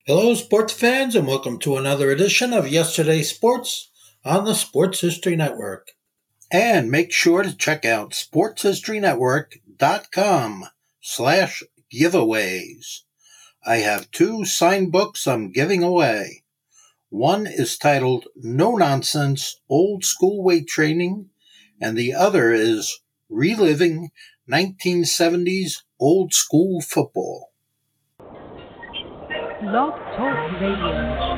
Hello, sports fans, and welcome to another edition of Yesterday's Sports on the Sports History Network. And make sure to check out sportshistorynetwork.com/giveaways. I have two signed books I'm giving away. One is titled No Nonsense Old School Weight Training, and the other is Reliving 1970s Old School Football. Blog Talk Radio.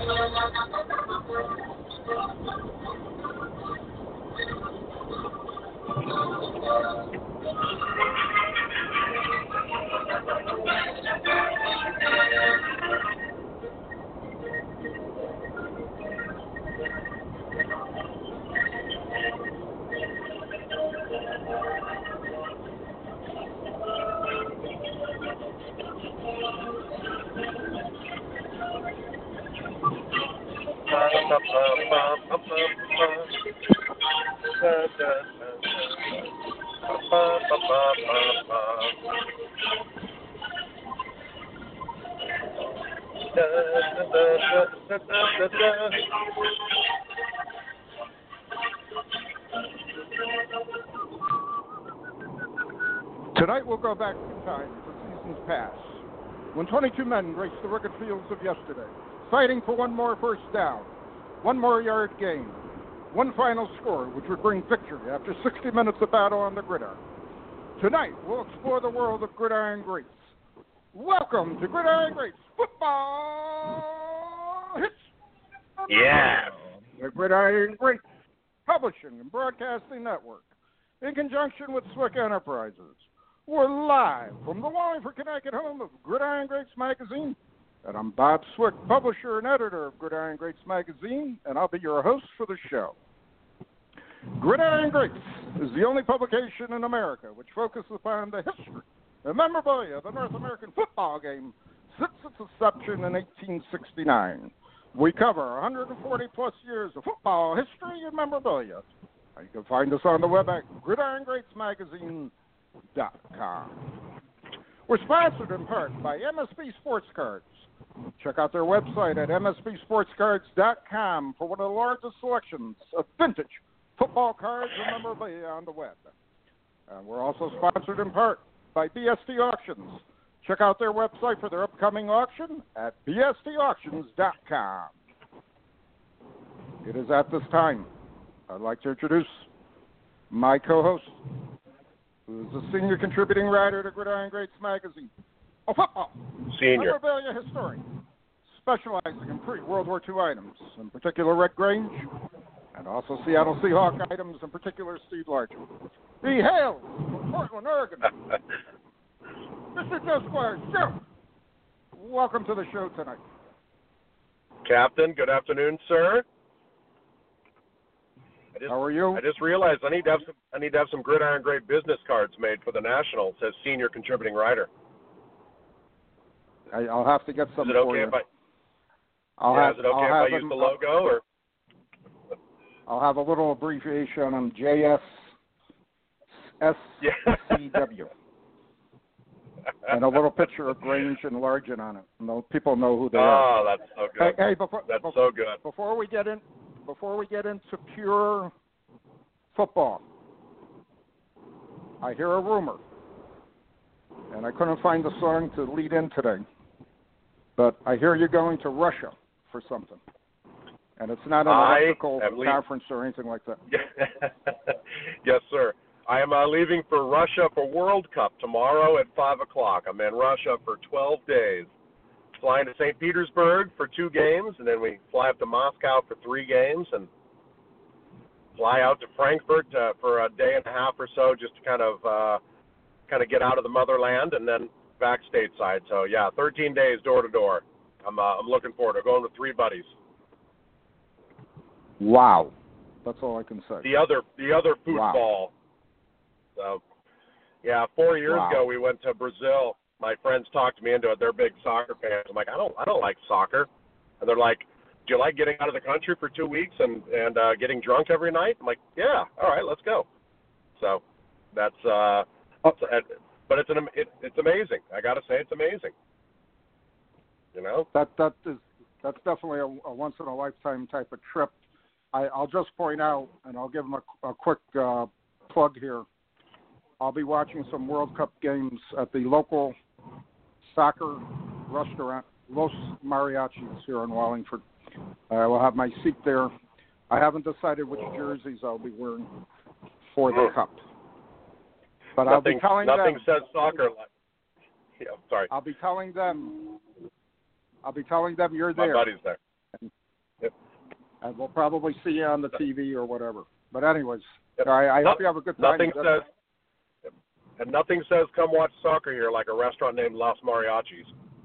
Tonight we'll go back in time to seasons past, when 22 men raced the rugged fields of yesterday, fighting for one more first down, one more yard gain, one final score which would bring victory after 60 minutes of battle on the gridiron. Tonight we'll explore the world of gridiron greats. Welcome to Gridiron Greats Football Hits. Yeah. The Gridiron Greats Publishing and Broadcasting Network, in conjunction with Swick Enterprises. We're live from the Wallingford, Connecticut home of Gridiron Greats Magazine. And I'm Bob Swick, publisher and editor of Gridiron Greats Magazine, and I'll be your host for the show. Gridiron Greats is the only publication in America which focuses upon the history and memorabilia of the North American football game since its inception in 1869. We cover 140 plus years of football history and memorabilia. You can find us on the web at gridirongreatsmagazine.com. We're sponsored in part by MSB Sports Cards. Check out their website at msbsportscards.com for one of the largest selections of vintage football cards and memorabilia on the web. We're also sponsored in part by BST Auctions. Check out their website for their upcoming auction at bstauctions.com. It is at this time I'd like to introduce my co-host, who is a senior contributing writer to Gridiron Greats Magazine, a football memorabilia historian, specializing in pre-World War II items, in particular Red Grange, and also Seattle Seahawk items, in particular Steve Larcher. He hails from Portland, Oregon. Mr. Joe Squires. Joe, welcome to the show tonight. Captain, good afternoon, sir. How are you? I just realized I need to have some Gridiron Great business cards made for the National. It says senior contributing writer. I'll have to get some is it for okay you. If I use the logo, or I'll have a little abbreviation on JSSCW. And a little picture of Grange and Largent on it. People know who they are. Oh, that's so good. Hey, so good. Before we get into pure football, I hear a rumor, and I couldn't find the song to lead in today, but I hear you're going to Russia for something, and it's not an electrical conference or anything like that. Yes, sir. I am leaving for Russia for World Cup tomorrow at 5 o'clock. I'm in Russia for 12 days. Flying to St. Petersburg for 2 games, and then we fly up to Moscow for 3 games, and fly out to Frankfurt for a day and a half or so, just to kind of get out of the motherland, and then back stateside. So yeah, 13 days door to door. I'm looking forward to going with 3 buddies. Wow, that's all I can say. The other football. Wow. So yeah, 4 years ago we went to Brazil. My friends talked me into it. They're big soccer fans. I'm like, I don't like soccer. And they're like, do you like getting out of the country for 2 weeks and getting drunk every night? I'm like, yeah, all right, let's go. So that's but it's amazing. I got to say, it's amazing. You know? That's definitely a once in a lifetime type of trip. I'll just point out, and I'll give them a quick plug here. I'll be watching some World Cup games at the local soccer restaurant, Los Mariachis, here in Wallingford. I will have my seat there. I haven't decided which jerseys I'll be wearing for the Cup. But I'll be telling them. Nothing says soccer like. Yeah, sorry. I'll be telling them you're My there. buddy's there. Yep. And we'll probably see you on the TV or whatever. But anyways, Yep. I hope you have a good time. And nothing says come watch soccer here like a restaurant named Los Mariachis.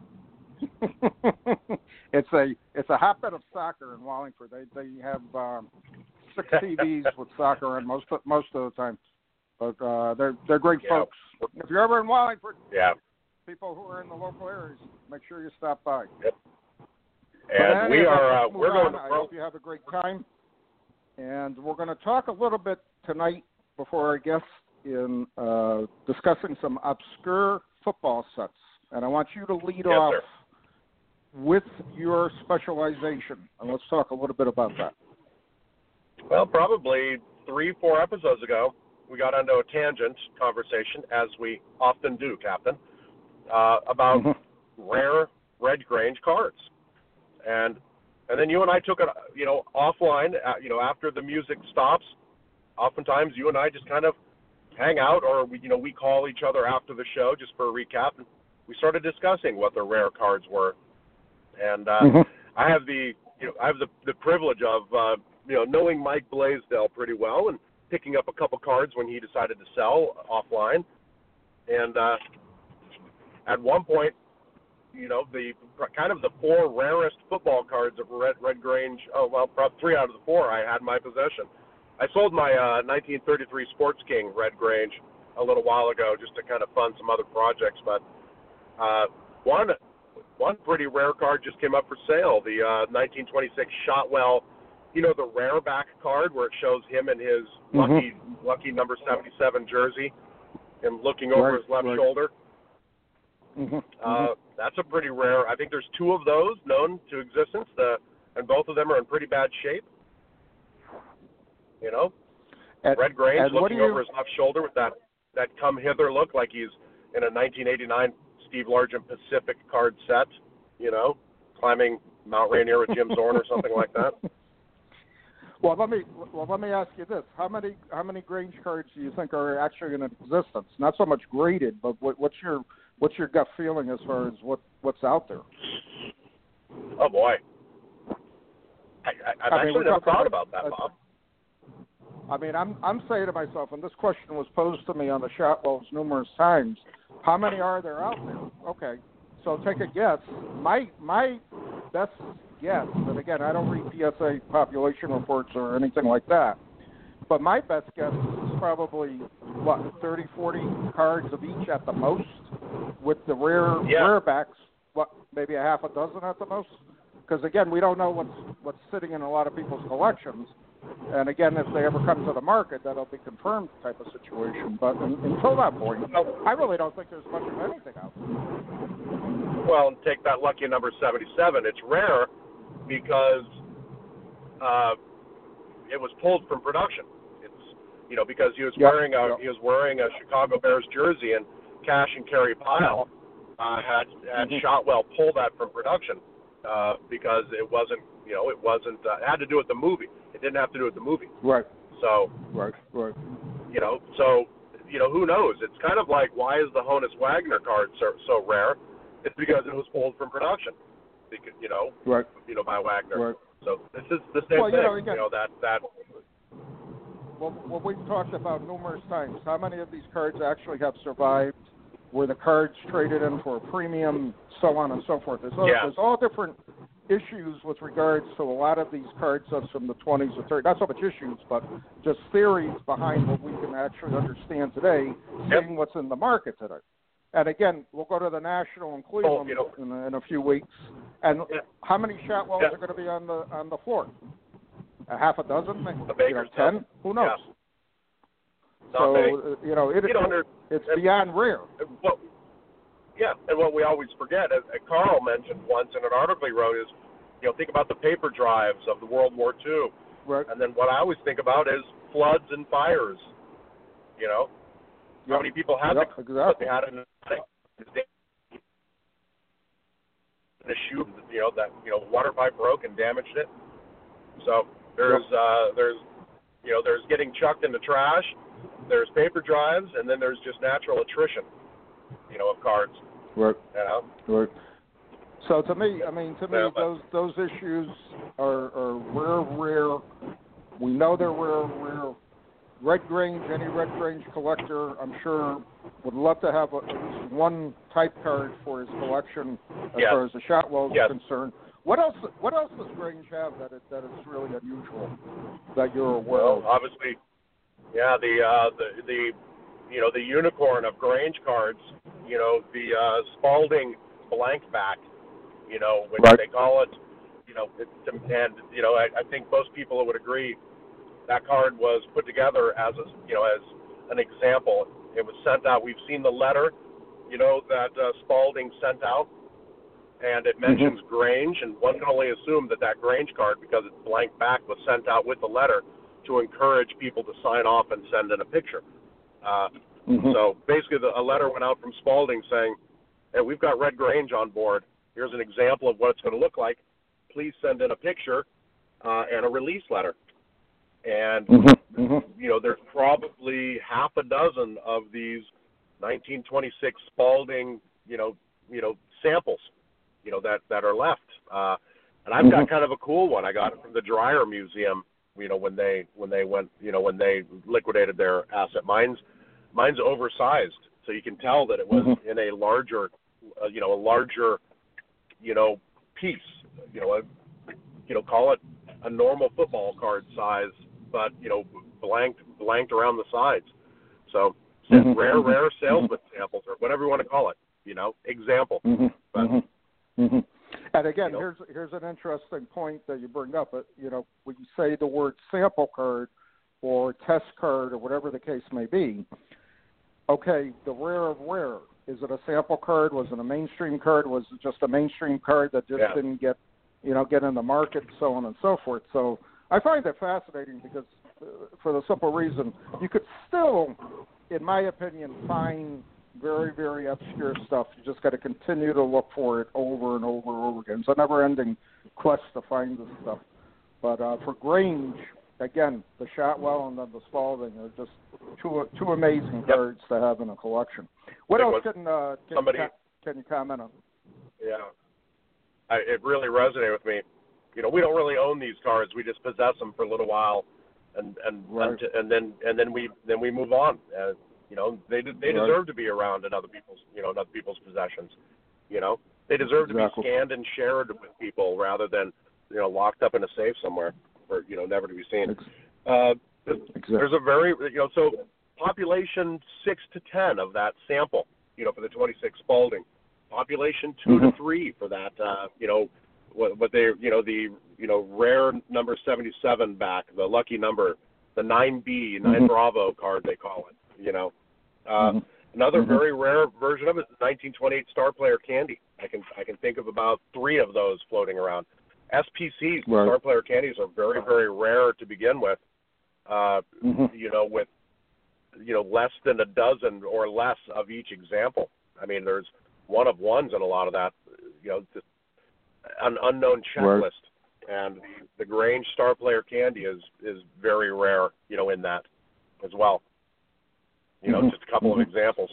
It's a hotbed of soccer in Wallingford. They have 6 TVs with soccer on most of the time. But they're great folks. If you're ever in Wallingford, people who are in the local areas, make sure you stop by. Yep. And we're going to. I hope you have a great time. And we're going to talk a little bit tonight before our guests in discussing some obscure football sets. And I want you to lead off with your specialization. And let's talk a little bit about that. Well, probably 3-4 episodes ago, we got onto a tangent conversation, as we often do, Captain, about rare Red Grange cards. And then you and I took it, offline, after the music stops. Oftentimes you and I just kind of hang out, or we call each other after the show just for a recap. And we started discussing what the rare cards were. And I have the privilege of knowing Mike Blaisdell pretty well and picking up a couple cards when he decided to sell offline. And at one point, the kind of the 4 rarest football cards of Red Grange. Probably 3 out of the 4 I had in my possession. I sold my 1933 Sports King Red Grange a little while ago just to kind of fund some other projects. But one pretty rare card just came up for sale, the 1926 Shotwell, the rare back card where it shows him in his lucky number 77 jersey and looking over his left shoulder. That's a pretty rare. I think there's 2 of those known to existence, and both of them are in pretty bad shape. Red Grange looking over his left shoulder with that come hither look like he's in a 1989 Steve Largent Pacific card set, climbing Mount Rainier with Jim Zorn or something like that. Well, let me ask you this: how many Grange cards do you think are actually in existence? Not so much graded, but what's your gut feeling as far as what's out there? Oh boy, I've actually never thought about that, Bob. I mean, I'm saying to myself, and this question was posed to me on the Shotwells numerous times, how many are there out there? Okay, so take a guess. My best guess, and again, I don't read PSA population reports or anything like that, but my best guess is probably, 30, 40 cards of each at the most, with the rare backs, maybe a half a dozen at the most? Because, again, we don't know what's sitting in a lot of people's collections. And, again, if they ever come to the market, that'll be confirmed type of situation. But until that point, I really don't think there's much of anything out there. Well, and take that lucky number 77. It's rare because it was pulled from production. It's, because he was wearing a Chicago Bears jersey, and Cash and Kerry Pyle had Shotwell pull that from production because it wasn't, it had to do with the movie. It didn't have to do with the movie. Right. So. Right. Who knows? It's kind of like, why is the Honus Wagner card so rare? It's because it was pulled from production. Because, by Wagner. Right. So this is the same thing. Again, that. Well, we've talked about numerous times. How many of these cards actually have survived? Were the cards traded in for a premium, so on and so forth? There's all different issues with regards to a lot of these card sets from the 20s or 30s. Not so much issues, but just theories behind what we can actually understand today, seeing what's in the market today. And again, we'll go to the National in Cleveland in a few weeks. And how many Shotwells are going to be on the floor? A half a dozen? 10? Who knows? Yeah. So, it's beyond rare. Yeah, and what we always forget, as Carl mentioned once in an article he wrote, is, think about the paper drives of the World War II. Right. And then what I always think about is floods and fires. How many people had exactly. they had in a shoe, that water pipe broke and damaged it. So there's getting chucked in the trash, there's paper drives, and then there's just natural attrition, of cards. Right. Right. So to me, those issues are rare. We know they're rare. Red Grange, any Red Grange collector, I'm sure, would love to have at least one type card for his collection as far as the Shotwell is concerned. What else does Grange have that is really unusual that you're aware of? Well, obviously, the unicorn of Grange cards, the Spalding blank back, which they call it, I think most people would agree that card was put together as an example. It was sent out. We've seen the letter, that Spalding sent out, and it mentions Grange, and one can only assume that Grange card, because it's blank back, was sent out with the letter to encourage people to sign off and send in a picture. So basically, a letter went out from Spalding saying, "Hey, we've got Red Grange on board. Here's an example of what it's going to look like. Please send in a picture and a release letter." And, there's probably half a dozen of these 1926 Spalding, samples, that are left. And I've got kind of a cool one. I got it from the Dreyer Museum, when they went, when they liquidated their asset. Mine's oversized, so you can tell that it was in a larger, piece, call it a normal football card size, but, blanked around the sides. So rare salesman samples, or whatever you want to call it, example. And again, here's an interesting point that you bring up. When you say the word sample card or test card or whatever the case may be, okay, the rare of rare. Is it a sample card? Was it a mainstream card? Was it just a mainstream card that just didn't get in the market, so on and so forth? So I find that fascinating because, for the simple reason, you could still, in my opinion, find very, very obscure stuff. You just got to continue to look for it over and over and over again. It's a never-ending quest to find this stuff. But for Grange, again, the Shotwell and then the Spalding are just two amazing cards to have in a collection. What else can you comment on? Yeah. It really resonated with me. We don't really own these cards. We just possess them for a little while, and then we move on. They deserve to be around in other people's possessions. They deserve to be scanned and shared with people rather than locked up in a safe somewhere for never to be seen. There's a very so population 6 to 10 of that sample. For the 26 Spalding. Population 2 to 3 for that, what they, the rare number 77 back, the lucky number, the 9B, 9 Bravo card they call it, Another very rare version of it is the 1928 Star Player Candy. I can think of about 3 of those floating around. SPCs, Star Player Candies, are very, very rare to begin with, with, less than a dozen or less of each example. I mean, there's one of ones in a lot of that, just an unknown checklist. And the Grange Star Player Candy is very rare, in that as well. Just a couple of examples.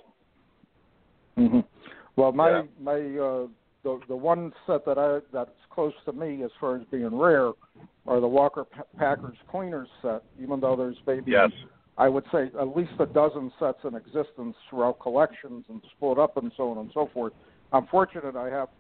Well, the one set that's close to me as far as being rare are the Walker Packers Cleaners set, even though there's maybe I would say at least a dozen sets in existence throughout collections and split up and so on and so forth. I'm fortunate I have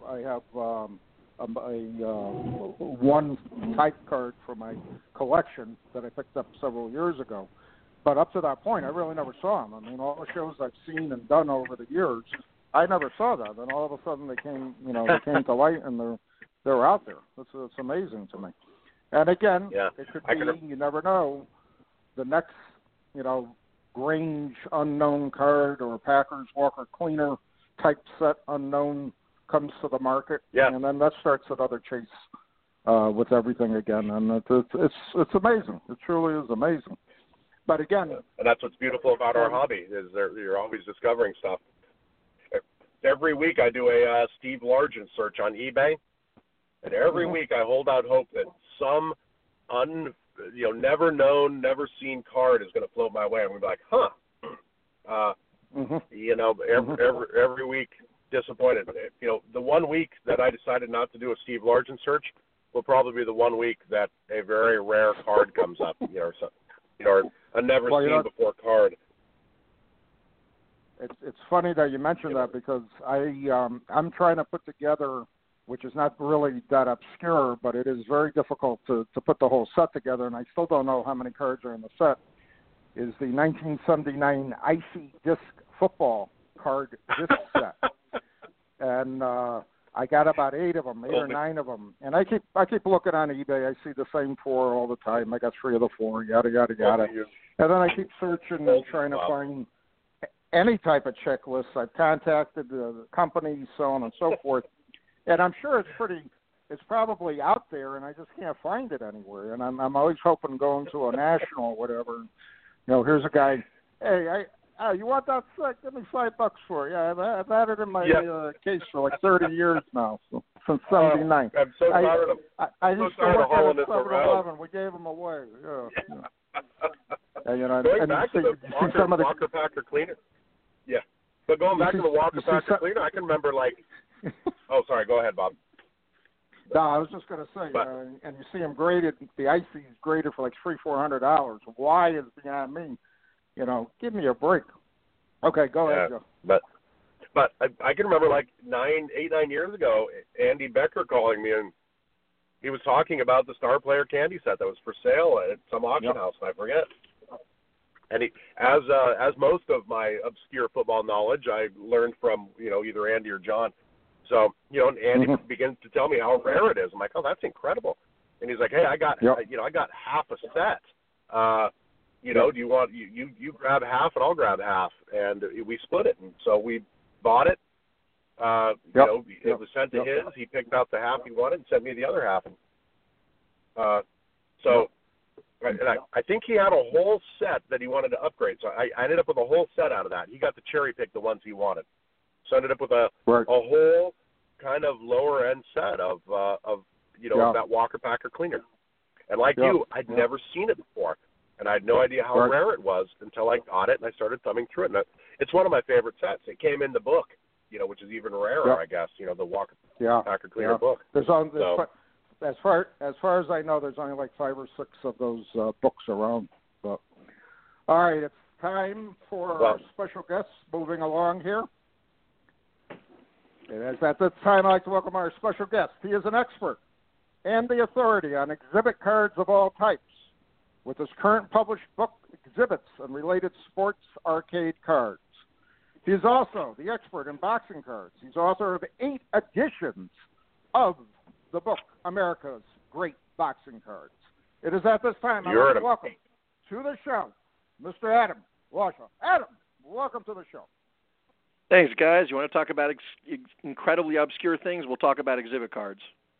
one type card for my collection that I picked up several years ago. But up to that point, I really never saw them. I mean, all the shows I've seen and done over the years, I never saw that. And all of a sudden, they came to light, and they're out there. It's amazing to me. And again, it could be, you never know, the next, Grange unknown card or Packers Walker Cleaner typeset unknown comes to the market, Yeah. and then that starts another chase with everything again, and it's amazing. It truly is amazing. But again, and that's what's beautiful about our hobby is you're always discovering stuff. Every week I do a Steve Largent search on eBay, and every week I hold out hope that some never known, never seen card is going to float my way. I'm going to be like, every week disappointed. The 1 week that I decided not to do a Steve Largent search will probably be the 1 week that a very rare card comes up, or a never seen before card. It's funny that you mentioned that because I'm trying to put together, which is not really that obscure, but it is very difficult to put the whole set together, and I still don't know how many cards are in the set, is the 1979 Icy Disc Football card disc set. And I got about 8 of them, 8 or 9 of them. And I keep looking on eBay. I see the same 4 all the time. I got 3 of the 4, yada, yada, yada. And then I keep searching and trying to find any type of checklist. I've contacted the companies, so on and so forth. And I'm sure it's probably out there, and I just can't find it anywhere. And I'm always hoping going to a national or whatever. Here's a guy, hey, you want that set? Give me $5 for it. Yeah, I've had it in my case for like 30 years now, since '79. I'm so tired of I used to work at 7-Eleven. We gave them away. Yeah. Going back to the Walker Packer cleaner. Yeah, but going back to the Walker Packer cleaner, I can remember oh, sorry. Go ahead, Bob. No, I was just going to say, and you see them graded. The Icy is graded for like $300-400. Why is beyond me? Give me a break. Okay, go ahead, Joe. But I can remember 8-9 years ago, Andy Becker calling me, and he was talking about the Star Player candy set that was for sale at some auction house, and I forget. And as most of my obscure football knowledge, I learned from either Andy or John. So Andy begins to tell me how rare it is. I'm like, oh, that's incredible. And he's like, hey, I got half a set. Do you want you grab half and I'll grab half, and we split it. And so we bought it. It was sent to his. He picked out the half he wanted and sent me the other half. I think he had a whole set that he wanted to upgrade. So I ended up with a whole set out of that. He got to cherry pick the ones he wanted. So I ended up with a whole kind of lower end set of that Walker Packer cleaner. And you, I'd never seen it before. And I had no idea how rare it was until I got it and I started thumbing through it. And it's one of my favorite sets. It came in the book, which is even rarer, I guess. The Walker Packer cleaner book. As far as I know, there's only 5 or 6 of those books around. But all right, it's time for our special guests moving along here. And at this time, I'd like to welcome our special guest. He is an expert and the authority on exhibit cards of all types, with his current published book, Exhibits and Related Sports Arcade Cards. He is also the expert in boxing cards. He's author of 8 editions of the book, America's Great Boxing Cards. It is at this time I want to welcome to the show Mr. Adam Lauscha. Adam, welcome to the show. Thanks, guys. You want to talk about incredibly obscure things? We'll talk about exhibit cards.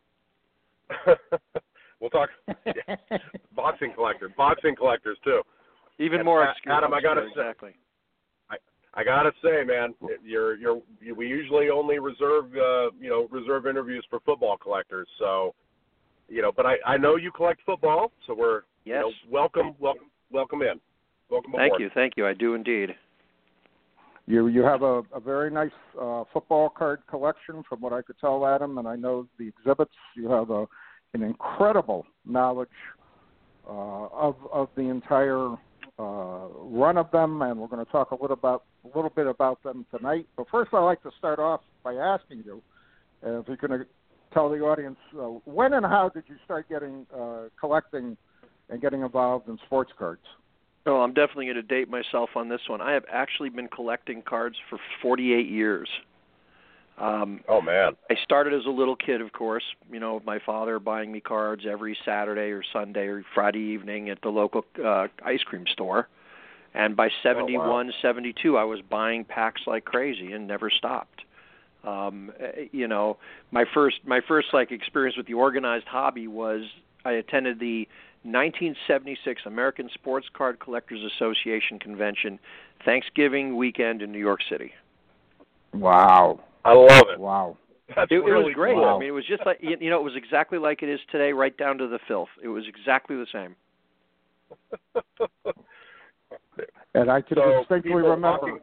We'll talk boxing collectors too. Even more obscure. Adam, I gotta exactly. I gotta say, man, we usually only reserve interviews for football collectors. So, but I know you collect football, so we're welcome in. Welcome aboard. Thank you. I do indeed. You have a very nice football card collection, from what I could tell, Adam, and I know the exhibits. You have an incredible knowledge of the entire run of them, and we're going to talk a little bit about them tonight. But first, I'd like to start off by asking you if you can tell the audience when and how did you start getting collecting and getting involved in sports cards? Oh, I'm definitely going to date myself on this one. I have actually been collecting cards for 48 years. Oh, man. I started as a little kid, of course, my father buying me cards every Saturday or Sunday or Friday evening at the local ice cream store. And by 71, 72, I was buying packs like crazy and never stopped. My first like experience with the organized hobby was I attended the 1976 American Sports Card Collectors Association convention Thanksgiving weekend in New York City. Wow. I love it. Wow. It was great. Wow. I mean, it was just like, it was exactly like it is today, right down to the filth. It was exactly the same. And I can distinctly remember.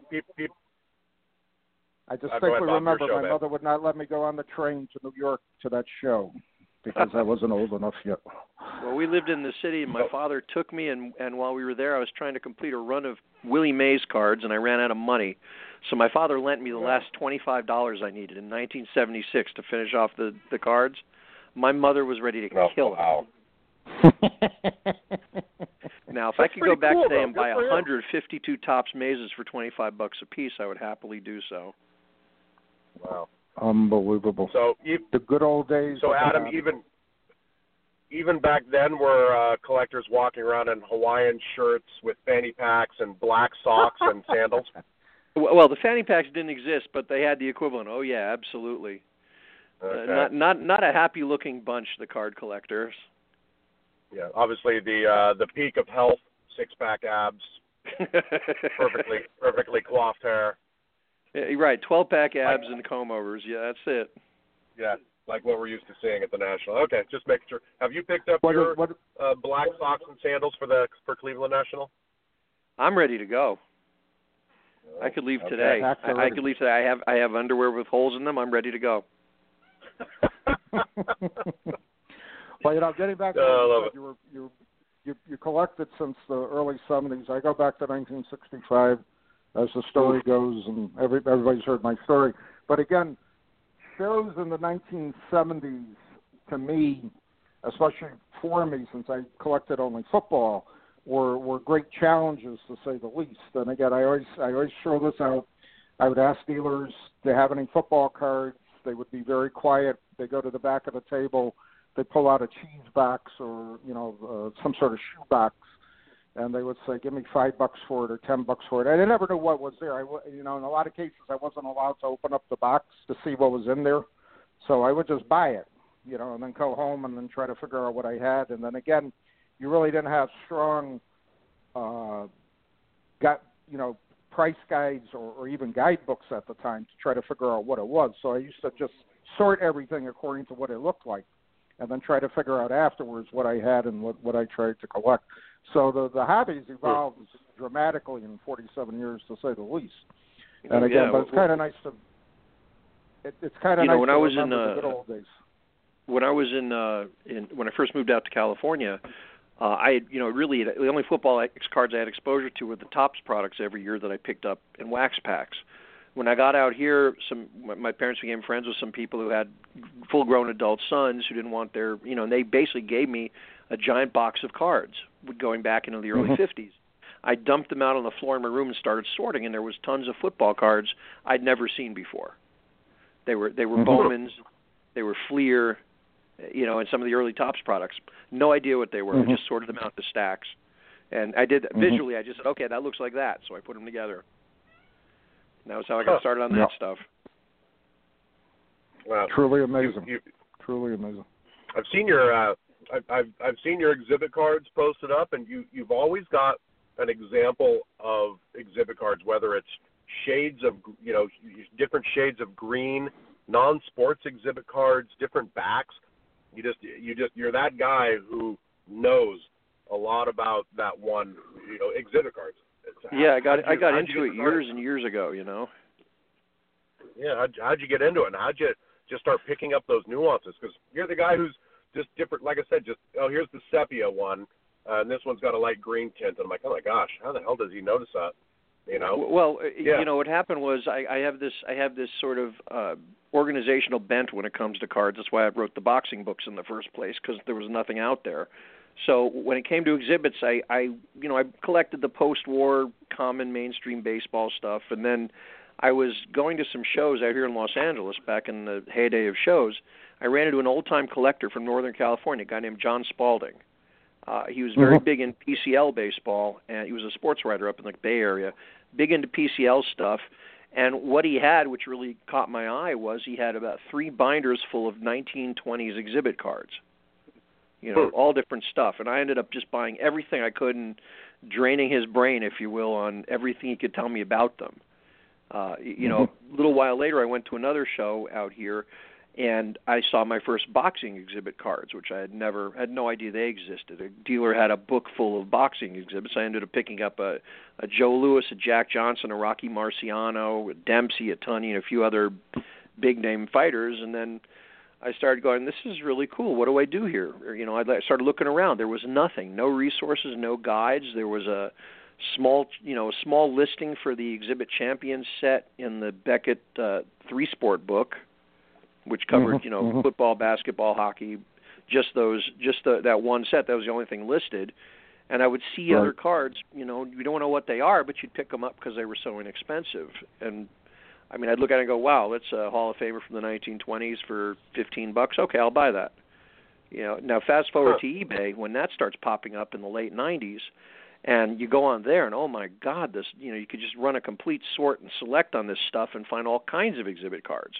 I distinctly remember my mother would not let me go on the train to New York to that show because I wasn't old enough yet. Well, we lived in the city, and my father took me, and while we were there, I was trying to complete a run of Willie Mays cards, and I ran out of money. So my father lent me the last $25 I needed in 1976 to finish off the cards. My mother was ready to kill him. Now, if I could go back today and buy 152 Topps Mazes for $25 a piece, I would happily do so. Wow. Unbelievable. So the good old days. So Adam, even back then, were collectors walking around in Hawaiian shirts with fanny packs and black socks and sandals? Well, the fanny packs didn't exist, but they had the equivalent. Oh yeah, absolutely. Okay. Not a happy-looking bunch, the card collectors. Yeah, obviously the peak of health, six-pack abs, perfectly coiffed hair. Yeah, right, 12-pack abs and comb-overs. Yeah, that's it. Yeah, like what we're used to seeing at the National. Okay, just making sure. Have you picked up your black socks and sandals for Cleveland National? I'm ready to go. I could leave today. I could leave today. I have underwear with holes in them. I'm ready to go. Well, getting back to you collected since the early 70s. I go back to 1965, as the story goes, and everybody's heard my story. But again, shows in the 1970s, to me, especially for me, since I collected only football, were great challenges, to say the least. And again, I always throw this out. I would ask dealers, do they have any football cards? They would be very quiet. They go to the back of the table. They pull out a cheese box or some sort of shoe box, and they would say, "Give me $5 for it or $10 for it." And I never knew what was there. In a lot of cases, I wasn't allowed to open up the box to see what was in there, so I would just buy it, and then go home and then try to figure out what I had. And then again, you really didn't have strong, price guides or even guidebooks at the time to try to figure out what it was. So I used to just sort everything according to what it looked like, and then try to figure out afterwards what I had and what I tried to collect. So the hobby's evolved dramatically in 47 years, to say the least. And again, but it's kind of nice to. It's kind of nice to remember the good old days. When I was when I first moved out to California, I really the only football cards I had exposure to were the Topps products every year that I picked up in wax packs. When I got out here, my parents became friends with some people who had full-grown adult sons who didn't want their, and they basically gave me a giant box of cards going back into the early 50s. I dumped them out on the floor in my room and started sorting, and there was tons of football cards I'd never seen before. They were Bowmans, they were Fleer, and some of the early Topps products. No idea what they were. I just sorted them out into stacks. And I did visually, I just said, okay, that looks like that. So I put them together. And that was how I got started on that stuff. Wow. Truly amazing. Truly amazing. I've seen your I've seen your exhibit cards posted up, and you've always got an example of exhibit cards, whether it's shades of different shades of green, non-sports exhibit cards, different backs. You're that guy who knows a lot about that one, exhibit cards. I got into it years and years ago, Yeah, how'd you get into it? And how'd you just start picking up those nuances? Because you're the guy who's just different. Like I said, here's the sepia one, and this one's got a light green tint. And I'm like, oh my gosh, how the hell does he notice that? Well, what happened was I have this sort of organizational bent when it comes to cards. That's why I wrote the boxing books in the first place, because there was nothing out there. So when it came to exhibits, I collected the post-war common mainstream baseball stuff, and then I was going to some shows out here in Los Angeles back in the heyday of shows. I ran into an old-time collector from Northern California, a guy named John Spalding. He was very big in PCL baseball, and he was a sports writer up in the Bay Area, big into PCL stuff. And what he had, which really caught my eye, was he had about 3 binders full of 1920s exhibit cards. You know, all different stuff. And I ended up just buying everything I could and draining his brain, if you will, on everything he could tell me about them. You know, a little while later, I went to another show out here, and I saw my first boxing exhibit cards, which I had no idea they existed. A dealer had a book full of boxing exhibits. I ended up picking up a Joe Louis, a Jack Johnson, a Rocky Marciano, a Dempsey, a Tunney, and a few other big-name fighters. And then I started going, this is really cool. What do I do here? You know, I started looking around. There was nothing, no resources, no guides. There was a small listing for the Exhibit Champions set in the Beckett 3-sport book, which covered, football, basketball, hockey, that one set. That was the only thing listed. And I would see other cards, you don't know what they are, but you'd pick them up because they were so inexpensive. And, I mean, I'd look at it and go, wow, that's a Hall of Famer from the 1920s for $15. Okay, I'll buy that. You know, now fast forward to eBay, when that starts popping up in the late 90s, and you go on there, and oh, my God, this, you could just run a complete sort and select on this stuff and find all kinds of exhibit cards.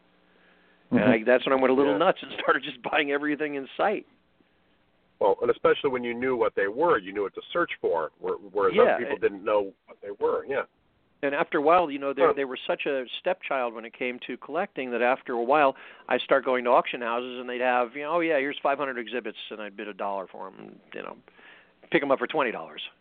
And that's when I went a little nuts and started just buying everything in sight. Well, and especially when you knew what they were, you knew what to search for, whereas other people didn't know what they were. Yeah. And after a while, they were such a stepchild when it came to collecting that after a while, I start going to auction houses and they'd have, here's 500 exhibits, and I'd bid $1 for them, pick them up for $20.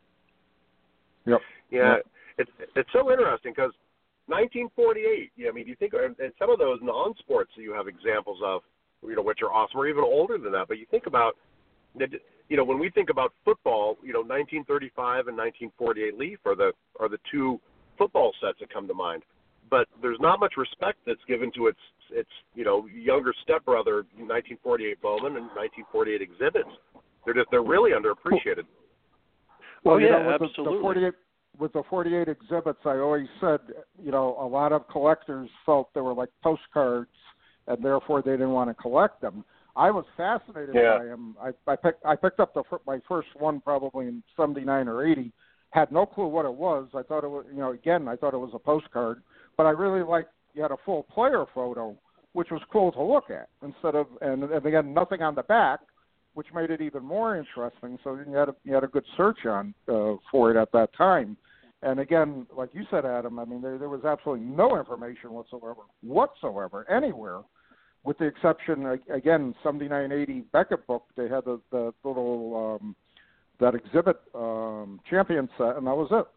Yep. Yeah, it's so interesting because 1948. Yeah, I mean, you think, and some of those non-sports that you have examples of, which are awesome, or even older than that. But you think about, when we think about football, 1935 and 1948 Leaf are the 2 football sets that come to mind. But there's not much respect that's given to its younger stepbrother, 1948 Bowman and 1948 exhibits. They're really underappreciated. Well, absolutely. With the 48 exhibits, I always said, a lot of collectors felt they were like postcards, and therefore they didn't want to collect them. I was fascinated by them. I picked up my first one probably in 79 or 80. Had no clue what it was. I thought it was, I thought it was a postcard, but I really liked you had a full player photo, which was cool to look at instead of, and again, nothing on the back, which made it even more interesting. So you had a good search on for it at that time. And again, like you said, Adam, I mean, there was absolutely no information whatsoever, anywhere, with the exception, again, 7980 Beckett book. They had the little that exhibit champion set, and that was it.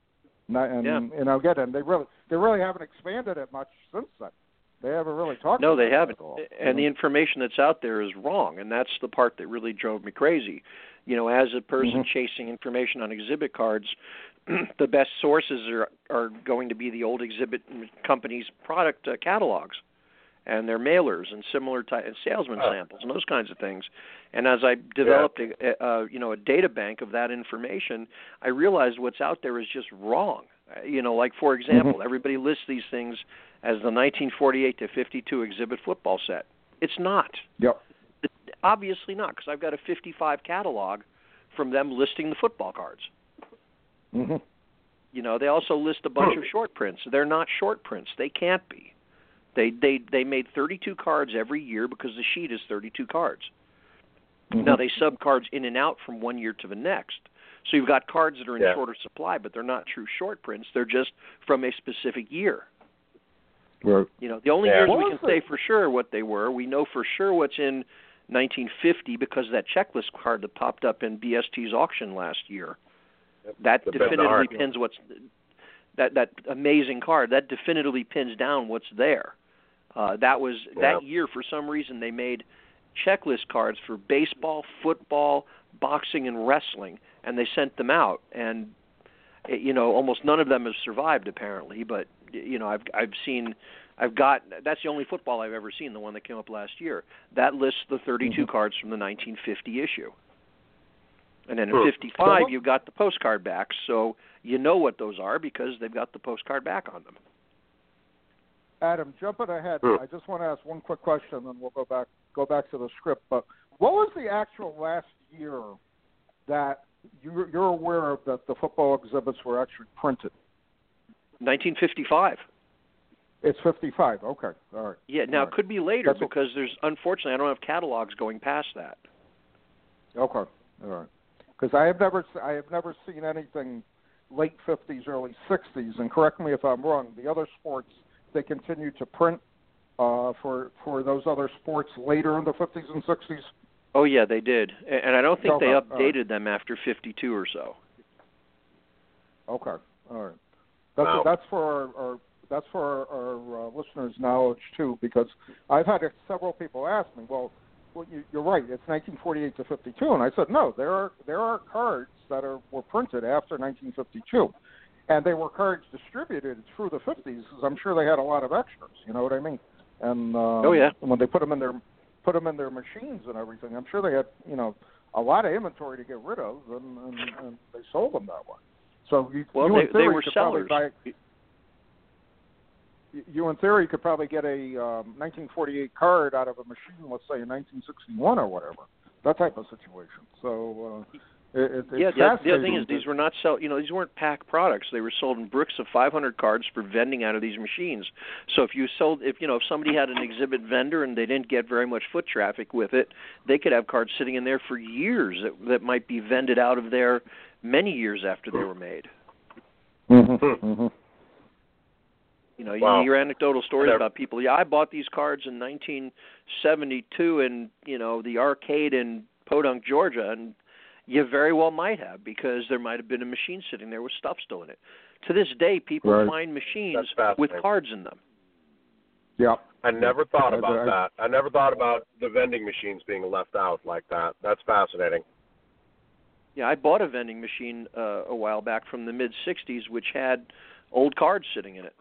And they really haven't expanded it much since then. They haven't really talked about it. No, they haven't. And the information that's out there is wrong, and that's the part that really drove me crazy. As a person chasing information on exhibit cards, the best sources are going to be the old exhibit companies' product catalogs and their mailers and similar and salesman samples and those kinds of things. And as I developed a data bank of that information, I realized what's out there is just wrong. Like, for example, everybody lists these things as the 1948 to 52 exhibit football set. It's not. Yep. Obviously not, because I've got a 55 catalog from them listing the football cards. They also list a bunch of short prints. They're not short prints. They can't be. They made 32 cards every year because the sheet is 32 cards. Now, they sub cards in and out from one year to the next. So you've got cards that are in shorter supply, but they're not true short prints. They're just from a specific year. Right. The only years we can say for sure what they were, we know for sure what's in 1950 because that checklist card that popped up in BST's auction last year. That definitively pins that amazing card. That definitively pins down what's there. That year, for some reason, they made checklist cards for baseball, football, boxing, and wrestling, and they sent them out. And almost none of them have survived apparently. But that's the only football I've ever seen. The one that came up last year that lists the 32 cards from the 1950 issue. And then in 55, you've got the postcard backs, so you know what those are because they've got the postcard back on them. Adam, jumping ahead, I just want to ask one quick question, and we'll go back to the script. But what was the actual last year that you're aware of that the football exhibits were actually printed. 1955. It's 55. Okay, all right. Yeah, now all it right. could be later That's because unfortunately, I don't have catalogs going past that. Okay, all right. Because I have never seen anything late 50s, early 60s, and correct me if I'm wrong. The other sports, they continue to print for those other sports later in the 50s and 60s. Oh yeah, they did, and I don't think Okay, they all right. updated them after 52 or so. Okay, all right. Wow. That's for our listeners' knowledge too, because I've had several people ask me, well, you're right, it's 1948 to 52, and I said no, there are cards that were printed after 1952, and they were cards distributed through the 50s, because I'm sure they had a lot of extras. You know what I mean? And Oh yeah. when they put them in their machines and everything, I'm sure they had a lot of inventory to get rid of, and they sold them that way. So in they theory were could sellers. You in theory could probably get a 1948 card out of a machine, let's say in 1961 or whatever, that type of situation. So it's The other thing is fascinating. these were not these weren't pack products. They were sold in bricks of 500 cards for vending out of these machines. So if somebody had an exhibit vendor and they didn't get very much foot traffic with it, they could have cards sitting in there for years that might be vended out of there many years after they were made. Mm-hmm. Mm-hmm. Wow. You hear anecdotal stories about people. Yeah, I bought these cards in 1972 in the arcade in Podunk, Georgia, and you very well might have, because there might have been a machine sitting there with stuff still in it. To this day, people find machines with cards in them. Yeah. I never thought about that. I never thought about the vending machines being left out like that. That's fascinating. Yeah, I bought a vending machine a while back from the mid-'60s, which had old cards sitting in it.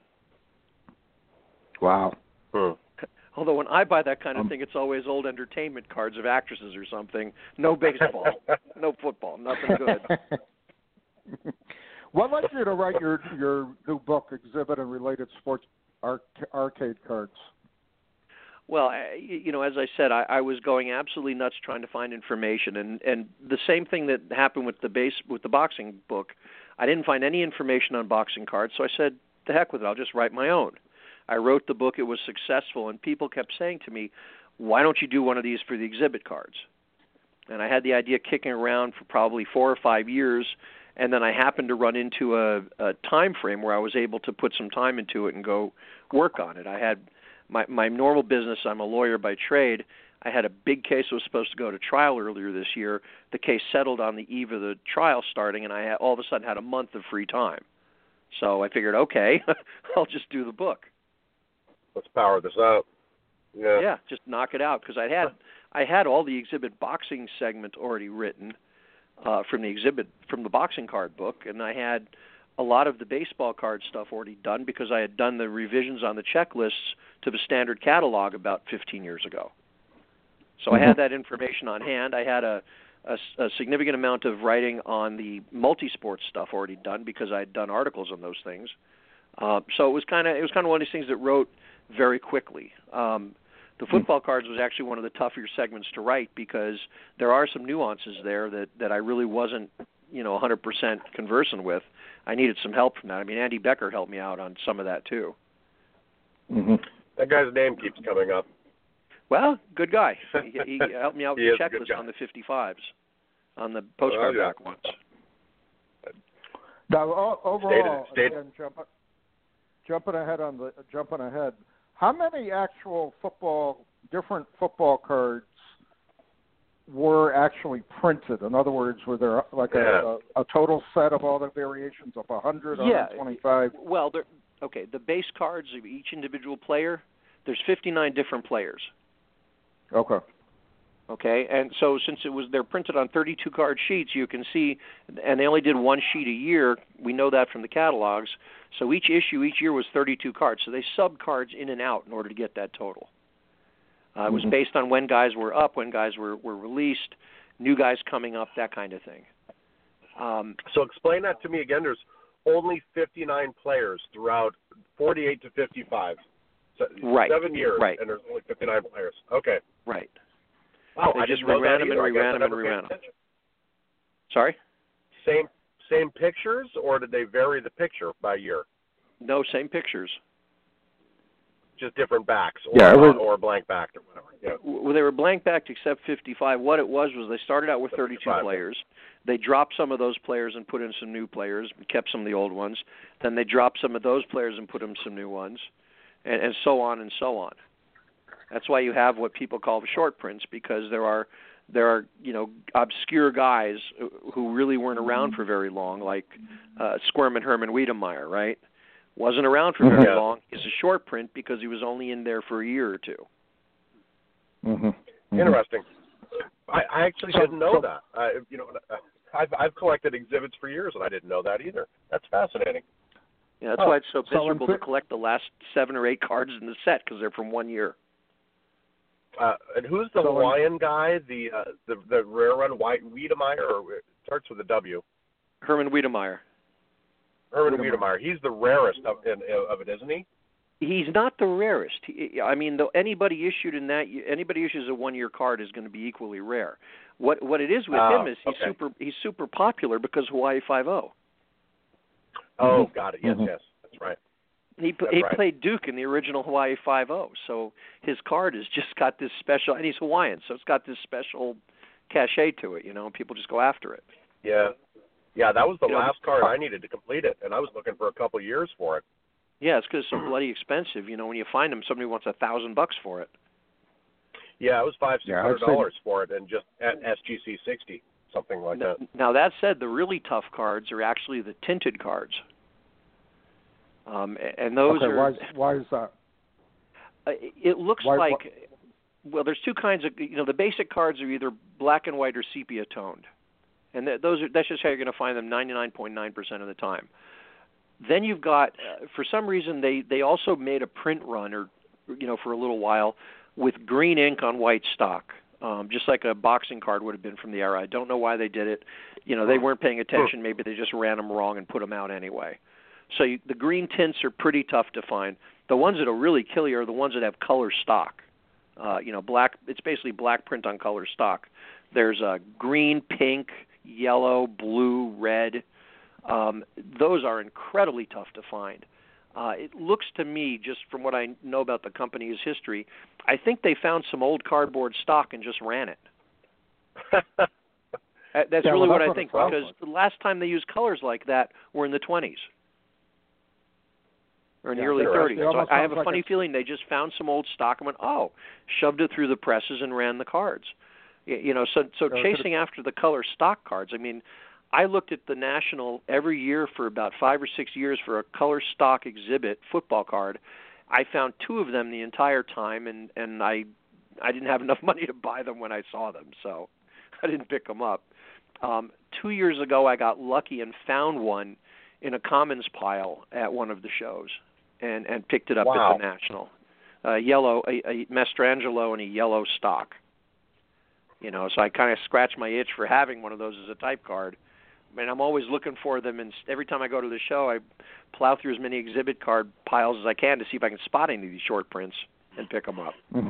Wow. Although when I buy that kind of thing, it's always old entertainment cards of actresses or something. No baseball, no football, nothing good. What led you to write your new book, Exhibit and Related Sports Arcade Cards? Well, as I said, I was going absolutely nuts trying to find information, and the same thing that happened with the boxing book. I didn't find any information on boxing cards, so I said, "The heck with it! I'll just write my own." I wrote the book. It was successful, and people kept saying to me, "Why don't you do one of these for the exhibit cards?" And I had the idea kicking around for probably 4 or 5 years, and then I happened to run into a time frame where I was able to put some time into it and go work on it. I had my normal business. I'm a lawyer by trade. I had a big case that was supposed to go to trial earlier this year. The case settled on the eve of the trial starting, and I all of a sudden had a month of free time. So I figured, okay, I'll just do the book. Let's power this up. Yeah, just knock it out, because I had all the exhibit boxing segment already written from the boxing card book, and I had a lot of the baseball card stuff already done because I had done the revisions on the checklists to the standard catalog about 15 years ago. So I had that information on hand. I had a significant amount of writing on the multi-sport stuff already done because I had done articles on those things. So it was kind of one of these things that wrote very quickly. The football cards was actually one of the tougher segments to write because there are some nuances there that I really wasn't 100% conversant with. I needed some help from that. I mean, Andy Becker helped me out on some of that too. Mm-hmm. That guy's name keeps coming up. Well, good guy. He helped me out with the checklist on the 55s, on the postcard back ones. Now, overall, Stated. again, jumping ahead. How many actual different football cards were actually printed? In other words, were there a total set of all the variations of 100 or 125? Well, the base cards of each individual player, there's 59 different players. Okay. Okay, and so since they're printed on 32 card sheets, you can see, and they only did one sheet a year. We know that from the catalogs. So each issue each year was 32 cards. So they sub cards in and out in order to get that total. It was based on when guys were up, when guys were released, new guys coming up, that kind of thing. So explain that to me again. There's only 59 players throughout 48 to 55. So right. 7 years, right. and there's only 59 players. Okay. Right. Wow, They I just didn't know reran that them and either. I guess reran I them and never paid reran them. attention. Sorry? Same pictures, or did they vary the picture by year? No, same pictures. Just different backs, or or blank backed, or whatever. Yeah. Well, they were blank backed except 55. What it was they started out with 32 players. They dropped some of those players and put in some new players, kept some of the old ones. Then they dropped some of those players and put in some new ones, and so on and so on. That's why you have what people call the short prints, because there are obscure guys who really weren't around for very long, like Squirman Herman Wiedemeyer, right? Wasn't around for very long. He's a short print because he was only in there for a year or two. Interesting. I actually didn't know that. I've collected exhibits for years, and I didn't know that either. That's fascinating. Yeah, that's why it's so miserable to collect the last 7 or 8 cards in the set, because they're from 1 year. And who's the Hawaiian guy? The rare one, Wiedemeyer, or it starts with a W. Herman Wiedemeyer. Herman Wiedemeyer. He's the rarest of it, isn't he? He's not the rarest. Anybody issued anybody issues a 1-year card is going to be equally rare. What it is with him is he's super popular because Hawaii 5-0. Oh, got it. Yes, that's right. He played Duke in the original Hawaii 5-0, so his card has just got this special, and he's Hawaiian, so it's got this special cachet to it. People just go after it. Yeah, that was the last card I needed to complete it, and I was looking for a couple years for it. Yeah, it's because it's so bloody expensive. When you find them, somebody wants $1,000 for it. Yeah, it was $500-$600 for it, and just at SGC 60, something like that. Now that said, the really tough cards are actually the tinted cards. And those are. Why is that? It looks like. Well, there's two kinds of. The basic cards are either black and white or sepia toned, and that's just how you're going to find them 99.9% of the time. Then you've got, for some reason, they also made a print run, or for a little while, with green ink on white stock, just like a boxing card would have been from the era. I don't know why they did it. They weren't paying attention. Maybe they just ran them wrong and put them out anyway. So the green tints are pretty tough to find. The ones that will really kill you are the ones that have color stock. Black. It's basically black print on color stock. There's green, pink, yellow, blue, red. Those are incredibly tough to find. It looks to me, just from what I know about the company's history, I think they found some old cardboard stock and just ran it. That's really what I think, because the last time they used colors like that were in the 20s. Or in the early 30s. So I have a funny feeling they just found some old stock and went, shoved it through the presses and ran the cards. So chasing after the color stock cards, I looked at the National every year for about 5 or 6 years for a color stock exhibit football card. I found 2 of them the entire time, and I didn't have enough money to buy them when I saw them, so I didn't pick them up. 2 years ago, I got lucky and found one in a commons pile at one of the shows. And picked it up at the National. Yellow, a Mastrangelo and a yellow stock. So I kind of scratched my itch for having one of those as a type card. I'm always looking for them, and every time I go to the show, I plow through as many exhibit card piles as I can to see if I can spot any of these short prints and pick them up.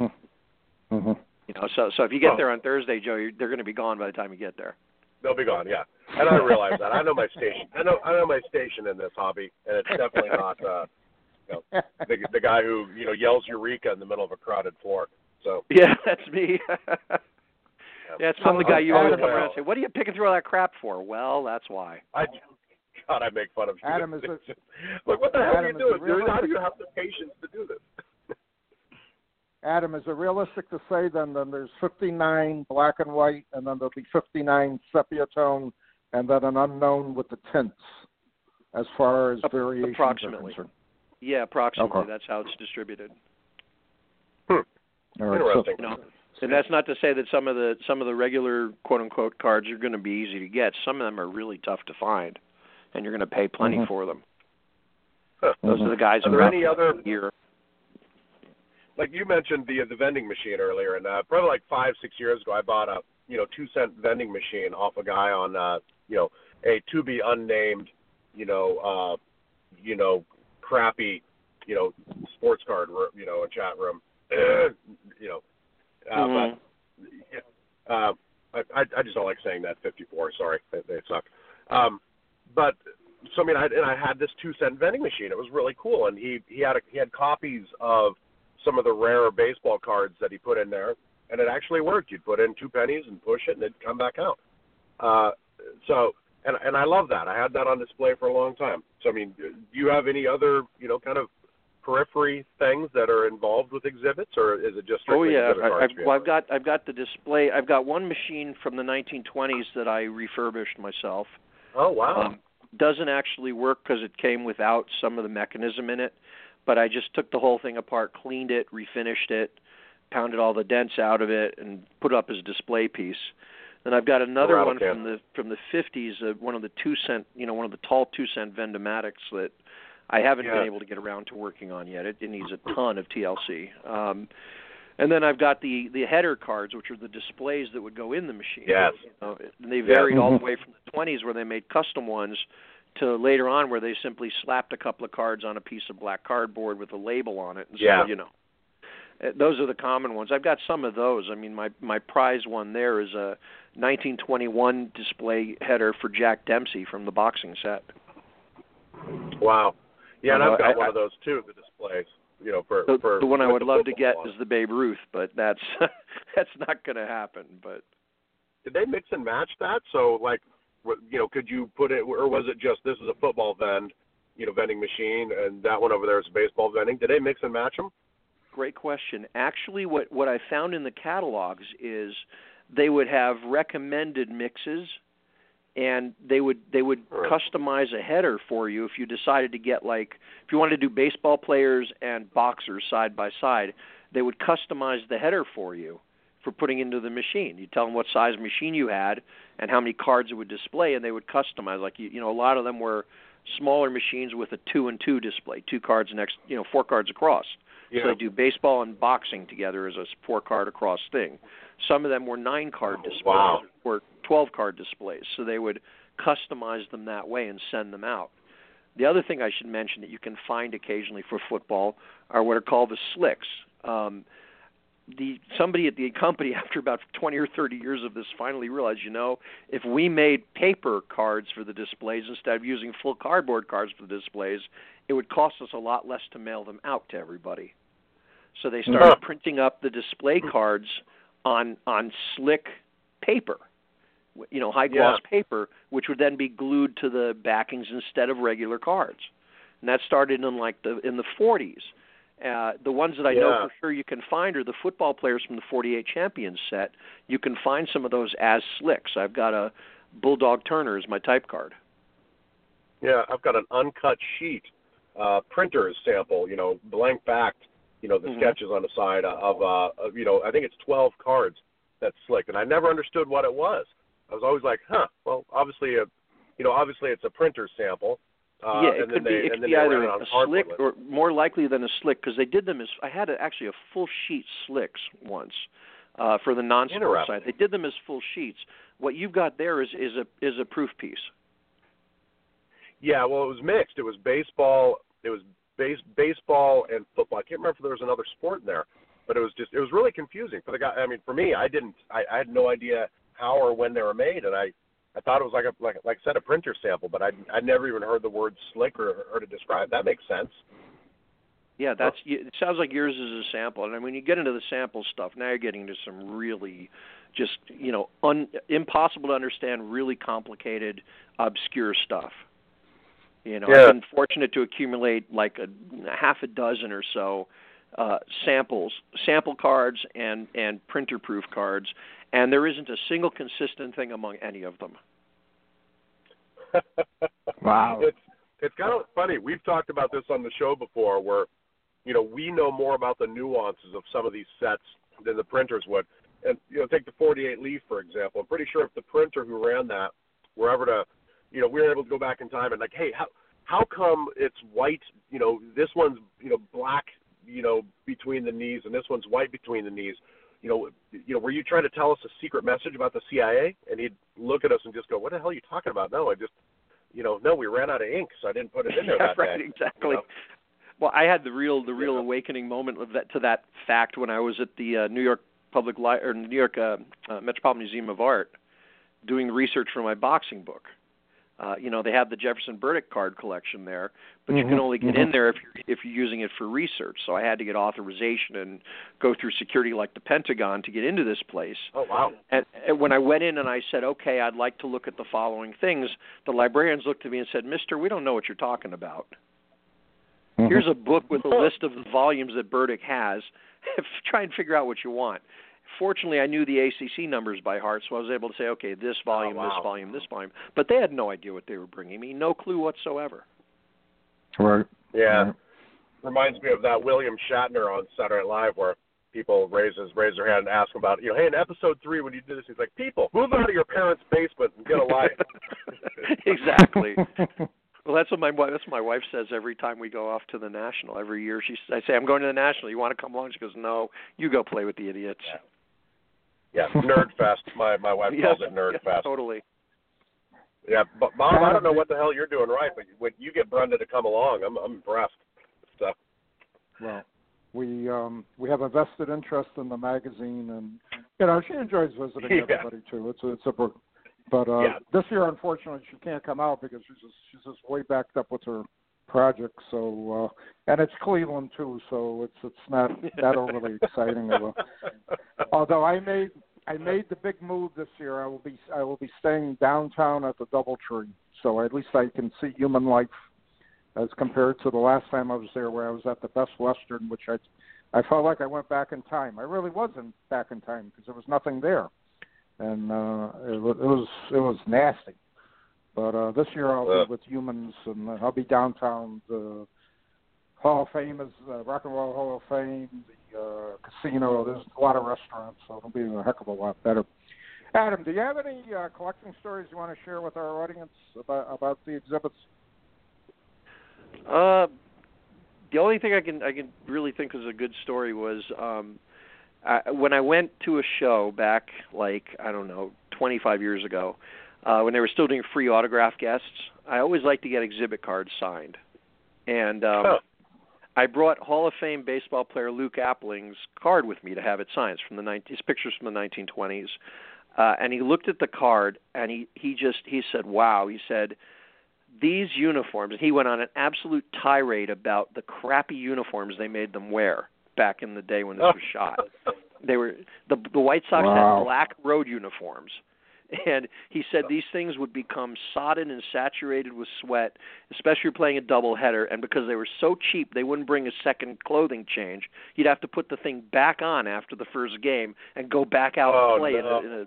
So if you get there on Thursday, Joe, they're going to be gone by the time you get there. They'll be gone, yeah. And I realize that. I know my station. I know my station in this hobby, and it's definitely not the guy who yells "Eureka" in the middle of a crowded floor. So yeah, that's me. It's I'm the guy you always come around and say, "What are you picking through all that crap for?" Well, that's why. I make fun of you. Adam, like, what the hell are you doing, dude? How do you have the patience to do this? Adam, is it realistic to say then there's 59 black and white, and then there'll be 59 sepia tone, and then an unknown with the tints, as far as variations approximately. are concerned? Yeah, approximately. Okay. That's how it's distributed. All right, interesting. And that's not to say that some of the regular quote unquote cards are going to be easy to get. Some of them are really tough to find, and you're going to pay plenty for them. Those are the guys who are there any other year. Like you mentioned the vending machine earlier, and probably like 5-6 years ago, I bought a 2-cent vending machine off a guy on a to be unnamed crappy sports card a chat room. But I just don't like saying that 54. Sorry, they suck. But so I mean, I had this 2-cent vending machine. It was really cool, and he had copies of some of the rarer baseball cards that he put in there, and it actually worked. You'd put in 2 pennies and push it, and it'd come back out. And I love that. I had that on display for a long time. So I mean, do you have any other kind of periphery things that are involved with exhibits, or is it just strictly exhibit cards? I've got the display. I've got one machine from the 1920s that I refurbished myself. Oh wow! Doesn't actually work because it came without some of the mechanism in it, but I just took the whole thing apart, cleaned it, refinished it, pounded all the dents out of it, and put it up as a display piece. Then I've got another one from the 50s, one of the 2-cent, one of the tall 2-cent Vendomatics that I haven't been able to get around to working on yet. It needs a ton of TLC. And then I've got the header cards, which are the displays that would go in the machine. Yes. And they varied all the way from the 20s where they made custom ones to later on where they simply slapped a couple of cards on a piece of black cardboard with a label on it. And so, those are the common ones. I've got some of those. I mean, my prize one there is a 1921 display header for Jack Dempsey from the boxing set. Wow. Yeah, and I've got one of those too, the displays. For the one I would love to get is the Babe Ruth, but that's not going to happen. But did they mix and match that? So, like, could you put it, or was it just this is a football vending machine, and that one over there is baseball vending? Did they mix and match them? Great question. Actually, what I found in the catalogs is they would have recommended mixes, and they would customize a header for you if you decided to get, like, if you wanted to do baseball players and boxers side by side, they would customize the header for you for putting into the machine. You tell them what size machine you had and how many cards it would display, and they would customize. Like, a lot of them were smaller machines with a 2-and-2 display, 2 cards next, 4 cards across. Yeah. So they do baseball and boxing together as a 4-card across thing. Some of them were 9-card displays or 12-card displays. So they would customize them that way and send them out. The other thing I should mention that you can find occasionally for football are what are called the slicks. Somebody at the company, after about 20 or 30 years of this, finally realized, if we made paper cards for the displays instead of using full cardboard cards for the displays, it would cost us a lot less to mail them out to everybody. So they started printing up the display cards on slick paper, high gloss paper, which would then be glued to the backings instead of regular cards. And that started in the 40s. The ones that I know for sure you can find are the football players from the 48 Champions set. You can find some of those as slicks. I've got a Bulldog Turner as my type card. Yeah, I've got an uncut sheet printer's sample, blank backed, the sketches on the side of I think it's 12 cards that's slick, and I never understood what it was. I was always like, well, obviously it's a printer's sample. It could be either a slick or more likely than a slick, because they did them as, I had actually a full sheet slicks once for the non-sport side. They did them as full sheets. What you've got there is a proof piece. Yeah, well, it was mixed. It was baseball. It was baseball and football. I can't remember if there was another sport in there, but it was really confusing for the guy. I mean, for me, I had no idea how or when they were made, and I thought it was like I said, a printer sample, but I'd never even heard the word slick or to describe. That makes sense. Yeah, it sounds like yours is a sample, and when you get into the sample stuff, now you're getting into some really just impossible to understand, really complicated, obscure stuff. I've been fortunate to accumulate like a half a dozen or so sample cards and printer-proof cards, and there isn't a single consistent thing among any of them. Wow. It's kind of funny. We've talked about this on the show before where, we know more about the nuances of some of these sets than the printers would. And, take the 48 Leaf, for example. I'm pretty sure if the printer who ran that were ever to, we were able to go back in time and like, hey, how come it's white, this one's, black, between the knees and this one's white between the knees? Were you trying to tell us a secret message about the CIA? And he'd look at us and just go, what the hell are you talking about? No, I just, no, we ran out of ink, so I didn't put it in there that right, day. Exactly. Well, I had the real awakening moment to that fact when I was at the New York New York Metropolitan Museum of Art doing research for my boxing book. They have the Jefferson Burdick card collection there, but you can only get in there if you're using it for research. So I had to get authorization and go through security like the Pentagon to get into this place. Oh, wow. And when I went in and I said, okay, I'd like to look at the following things, the librarians looked at me and said, Mister, we don't know what you're talking about. Here's a book with a list of the volumes that Burdick has. Try and figure out what you want. Fortunately, I knew the ACC numbers by heart, so I was able to say, okay, this volume, this volume, this volume. But they had no idea what they were bringing me, no clue whatsoever. Right. Yeah. Right. Reminds me of that William Shatner on Saturday Night Live where people raise their hand and ask him about, hey, in episode 3 when you do this, he's like, people, move out of your parents' basement and get a life. Exactly. Well, that's what my wife says every time we go off to the National. Every year I say, I'm going to the National. You want to come along? She goes, no, you go play with the idiots. Yeah, Nerd Fest. My wife calls it Nerd Fest. Totally. Yeah, but Bob, I don't know what the hell you're doing right, but when you get Brenda to come along, I'm impressed. So. Well, we have a vested interest in the magazine, and she enjoys visiting everybody too. It's a book. But this year, unfortunately, she can't come out because she's just way backed up with her project. So, and it's Cleveland too, so it's not that overly exciting. Although I made the big move this year. I will be staying downtown at the DoubleTree, so at least I can see human life as compared to the last time I was there, where I was at the Best Western, which I felt like I went back in time. I really wasn't back in time because there was nothing there. And it was nasty, but this year I'll be with humans, and I'll be downtown. The Hall of Fame is Rock and Roll Hall of Fame, the casino. There's a lot of restaurants, so it'll be a heck of a lot better. Adam, do you have any collecting stories you want to share with our audience about the exhibits? The only thing I can really think is a good story was. When I went to a show back, 25 years ago, when they were still doing free autograph guests, I always liked to get exhibit cards signed. And I brought Hall of Fame baseball player Luke Appling's card with me to have it signed. His pictures from the 1920s. And he looked at the card, and he said, wow. He said, these uniforms, and he went on an absolute tirade about the crappy uniforms they made them wear back in the day when this was shot. They were the White Sox had black road uniforms, and he said these things would become sodden and saturated with sweat, especially if you're playing a doubleheader, and because they were so cheap, they wouldn't bring a second clothing change. You'd have to put the thing back on after the first game and go back out and play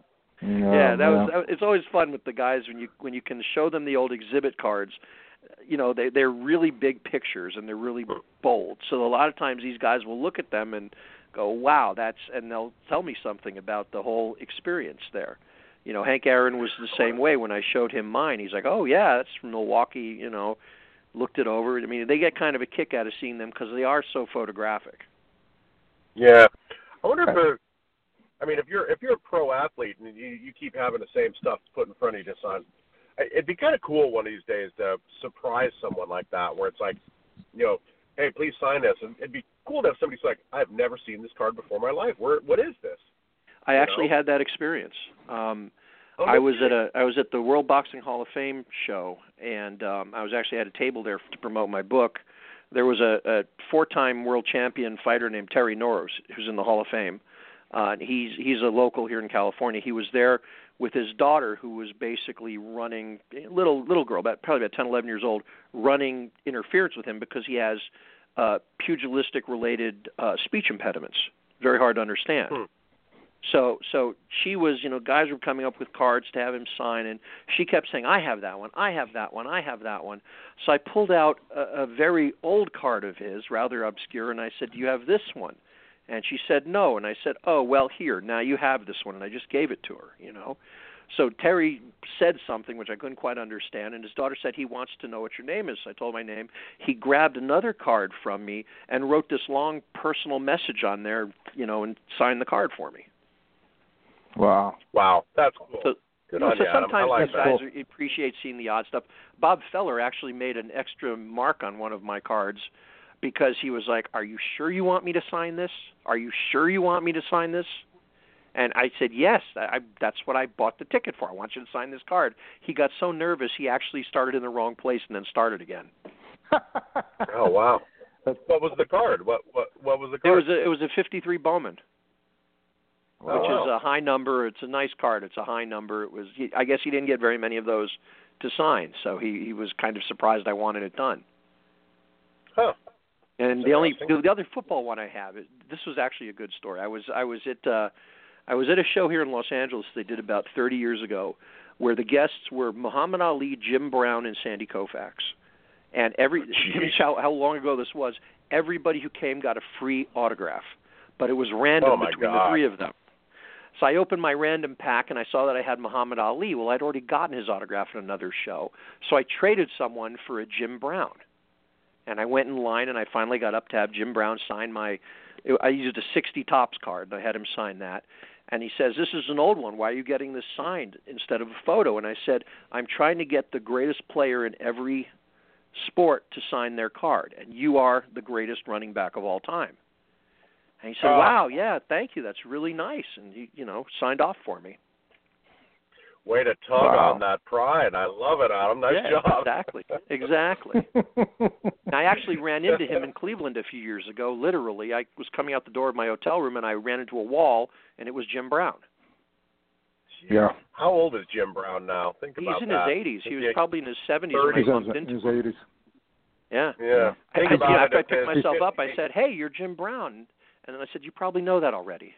it's always fun with the guys when you can show them the old exhibit cards. They're really big pictures and they're really bold. So a lot of times these guys will look at them and go, wow, and they'll tell me something about the whole experience there. Hank Aaron was the same way. When I showed him mine, he's like, oh yeah, that's from Milwaukee, looked it over. I mean, they get kind of a kick out of seeing them because they are so photographic. Yeah. I wonder if you're a pro athlete and you keep having the same stuff put in front of you to sign, it'd be kind of cool one of these days to surprise someone like that, where it's like, hey, please sign this. And it'd be cool to have somebody say, like, I've never seen this card before in my life. What is this? I actually had that experience. I was at the World Boxing Hall of Fame show, and I was actually at a table there to promote my book. There was a 4-time world champion fighter named Terry Norris, who's in the Hall of Fame. He's a local here in California. He was there with his daughter, who was basically running, little girl, probably about 10, 11 years old, running interference with him because he has pugilistic-related speech impediments, very hard to understand. So she was, guys were coming up with cards to have him sign, and she kept saying, I have that one, I have that one, I have that one. So I pulled out a very old card of his, rather obscure, and I said, do you have this one? And she said no, and I said, oh, well, here, now you have this one, and I just gave it to her, So Terry said something which I couldn't quite understand, and his daughter said, he wants to know what your name is. So I told my name. He grabbed another card from me and wrote this long personal message on there, and signed the card for me. Wow, that's cool. So, Good on you, sometimes Adam. I like these guys appreciate seeing the odd stuff. Bob Feller actually made an extra mark on one of my cards because he was like, are you sure you want me to sign this? Are you sure you want me to sign this? And I said, yes, that's what I bought the ticket for. I want you to sign this card. He got so nervous, he actually started in the wrong place and then started again. Oh, wow. What was the card? What was the card? It was a 53 Bowman, which wow. is a high number. It's a nice card. It's a high number. I guess he didn't get very many of those to sign, so he was kind of surprised I wanted it done. Huh. And the other football one I have, this was actually a good story. I was at a show here in Los Angeles they did about 30 years ago, where the guests were Muhammad Ali, Jim Brown, and Sandy Koufax. And how long ago this was, everybody who came got a free autograph, but it was random between the three of them. So I opened my random pack, and I saw that I had Muhammad Ali. Well, I'd already gotten his autograph at another show, so I traded someone for a Jim Brown. And I went in line, and I finally got up to have Jim Brown sign I used a 60 Topps card, and I had him sign that. And he says, this is an old one. Why are you getting this signed instead of a photo? And I said, I'm trying to get the greatest player in every sport to sign their card, and you are the greatest running back of all time. And he said, wow, yeah, thank you. That's really nice. And he, signed off for me. Way to tug on that pride. I love it, Adam. Nice job. Exactly. I actually ran into him in Cleveland a few years ago. Literally, I was coming out the door of my hotel room, and I ran into a wall, and it was Jim Brown. Yeah. How old is Jim Brown now? Think about that. He's in his 80s. He was probably in his 70s when I bumped into him. His 80s. Yeah. Yeah. After I picked myself up, I said, hey, you're Jim Brown. And then I said, you probably know that already.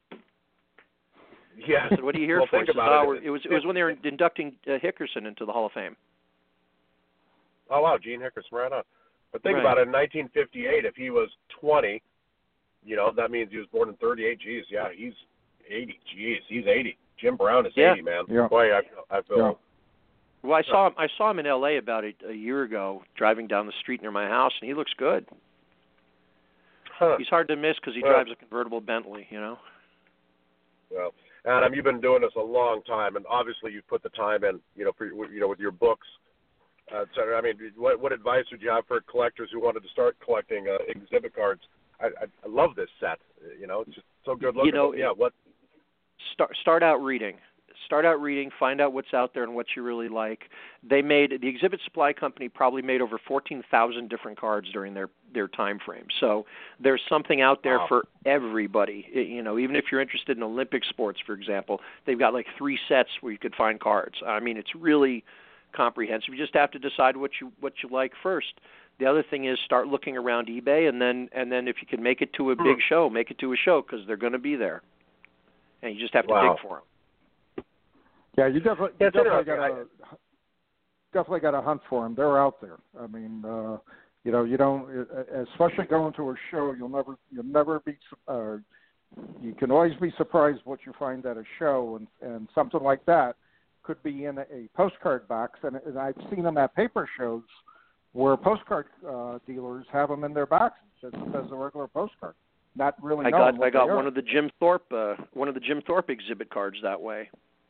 Yeah. I said, what are you here for? It was when they were inducting Hickerson into the Hall of Fame. Oh, wow, Gene Hickerson, right on. But think about it, in 1958, if he was 20, that means he was born in 38. Geez, yeah, he's 80. Geez, he's 80. Jim Brown is 80, man. Yeah. Boy, I feel... Yeah. Well, I saw him in L.A. about a year ago, driving down the street near my house, and he looks good. Huh. He's hard to miss because he drives a convertible Bentley, Well, Adam, you've been doing this a long time, and obviously you've put the time in, with your books. So, I mean, what advice would you have for collectors who wanted to start collecting exhibit cards? I love this set. It's just so good looking. What? Start out reading. Find out what's out there and what you really like. The Exhibit Supply Company probably made over 14,000 different cards during their time frame. So there's something out there for everybody. Even if you're interested in Olympic sports, for example, they've got like 3 sets where you could find cards. I mean, it's really comprehensive. You just have to decide what you like first. The other thing is start looking around eBay, and then if you can make it to a big show, make it to a show because they're going to be there, and you just have to dig for them. Yeah, you definitely got to hunt for them. They're out there. I mean, you don't, especially going to a show. You'll never be. You can always be surprised what you find at a show, and something like that could be in a postcard box. And I've seen them at paper shows where postcard dealers have them in their boxes just as a regular postcard. Not really. I got one of the Jim Thorpe exhibit cards that way.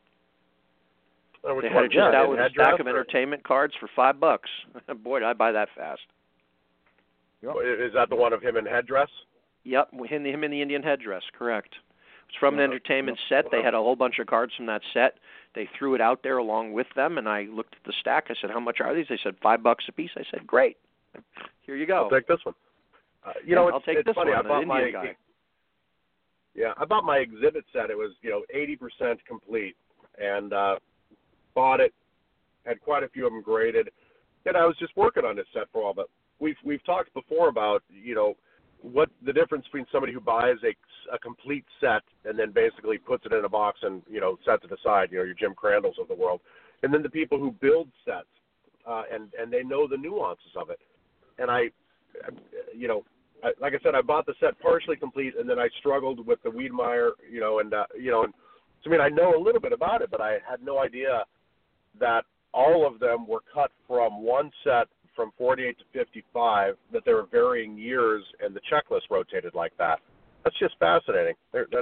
They had it just out with a stack of entertainment cards for $5. Boy, did I buy that fast. Yep. Is that the one of him in headdress? Yep, him in the Indian headdress, correct. It's from an entertainment set. They had a whole bunch of cards from that set. They threw it out there along with them, and I looked at the stack. I said, how much are these? They said, $5 a piece. I said, great. Here you go. I'll take this one. I'll take this funny. one, the Indian guy. Yeah, I bought my exhibit set. It was, 80% complete, and bought it, had quite a few of them graded, and I was just working on this set for a while. But we've talked before about what the difference between somebody who buys a complete set and then basically puts it in a box and sets it aside, your Jim Crandalls of the world, and then the people who build sets and they know the nuances of it. And like I said, I bought the set partially complete, and then I struggled with the Wiedemeyer, so I know a little bit about it, but I had no idea that all of them were cut from one set from 48 to 55, that there were varying years, and the checklist rotated like that. That's just fascinating.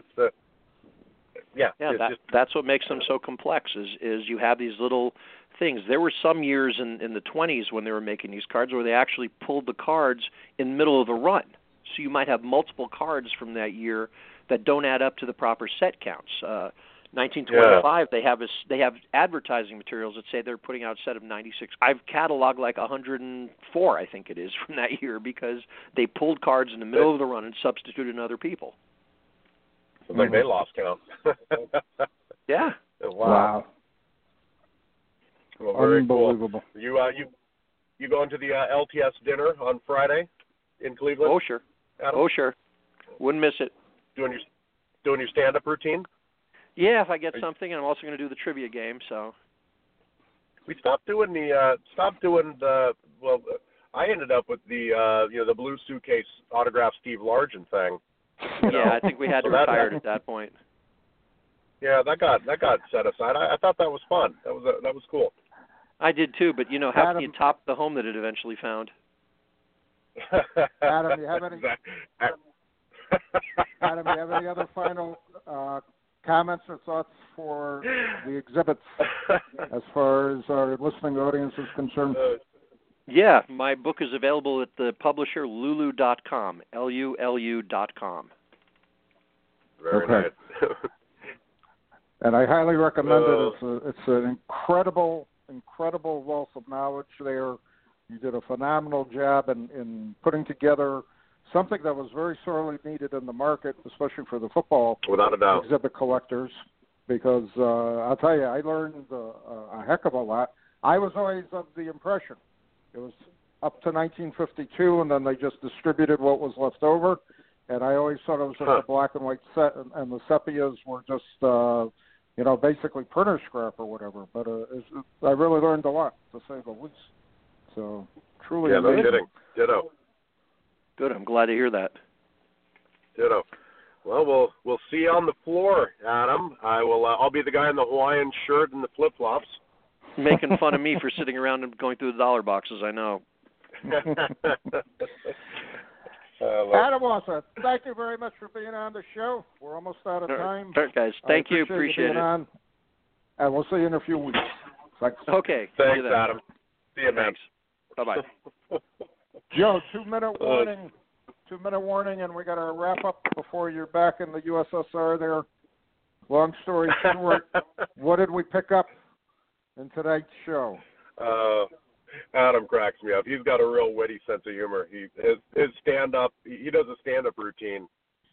That's what makes them so complex. Is you have these little things. There were some years in the 20s when they were making these cards where they actually pulled the cards in the middle of the run. So you might have multiple cards from that year that don't add up to the proper set counts. 1925, they have advertising materials that say they're putting out a set of 96. I've cataloged like 104, I think it is, from that year because they pulled cards in the middle of the run and substituted in other people. It's like they lost count. Yeah. Wow. Well, very Unbelievable. Cool. You going to the LTS dinner on Friday in Cleveland? Oh sure. Adam? Oh sure. Wouldn't miss it. Doing your stand-up routine? Yeah, if I get something, and I'm also going to do the trivia game. So we stopped doing the. Well, I ended up with the the blue suitcase autograph Steve Largent thing. Yeah, I think we had to retire at that point. Yeah, that got set aside. I thought that was fun. That was cool. I did too, but how can you top the home that it eventually found? Adam, you have any? Adam, you have any other final comments or thoughts for the exhibits as far as our listening audience is concerned? Yeah, my book is available at the publisher lulu.com, LULU.com. Very nice. And I highly recommend it. It's an incredible wealth of knowledge there. You did a phenomenal job in putting together something that was very sorely needed in the market, especially for the football without a doubt exhibit collectors, because I'll tell you, I learned a heck of a lot. I was always of the impression it was up to 1952, and then they just distributed what was left over, and I always thought it was just a black and white set, and the sepias were just basically printer scrap or whatever. But I really learned a lot, to say the least. So truly amazing. No kidding. Ditto. Good. I'm glad to hear that. Ditto. Well, we'll see you on the floor, Adam. I'll be the guy in the Hawaiian shirt and the flip flops. Making fun of me for sitting around and going through the dollar boxes. I know. Adam Wasser, thank you very much for being on the show. We're almost out of time. All right, guys. Thank you. Appreciate it. On, and we'll see you in a few weeks. Thanks. Okay. Thanks, Adam. See you, man. Bye-bye. Joe, 2-minute warning. 2-minute warning, and we got to wrap up before you're back in the USSR there. Long story short, what did we pick up in tonight's show? Adam cracks me up. He's got a real witty sense of humor. His stand-up, he does a stand-up routine,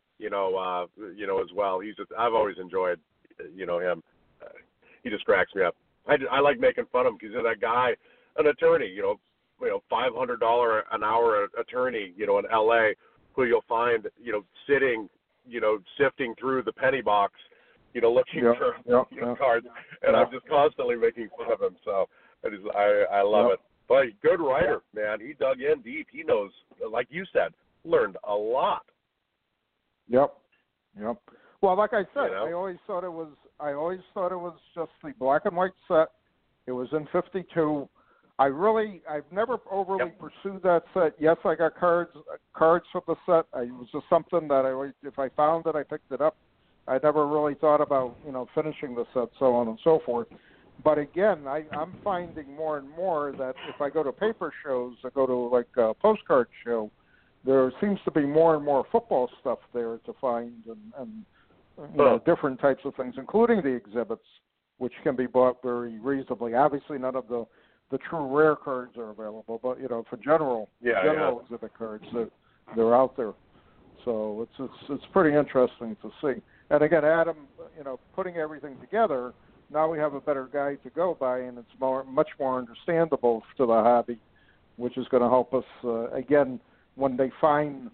as well. I've always enjoyed, him. He just cracks me up. I like making fun of him because he's that guy, an attorney, $500 an hour attorney, in L.A. who you'll find, sitting, sifting through the penny box, looking for cards, and I'm just constantly making fun of him. So I love it. But good writer, man. He dug in deep. He knows, like you said, learned a lot. Yep. Well, like I said, I always thought it was just the black and white set. It was in 52. I've never overly pursued that set. Yes, I got cards for the set. It was just something that if I found it, I picked it up. I never really thought about, finishing the set, so on and so forth. But again, I'm finding more and more that if I go to paper shows, I go to like a postcard show, there seems to be more and more football stuff there to find and different types of things, including the exhibits, which can be bought very reasonably. Obviously, none of the true rare cards are available, but for general exhibit cards, they're out there. So it's pretty interesting to see. And again, Adam, putting everything together, now we have a better guide to go by, and it's much more understandable to the hobby, which is going to help us again when they find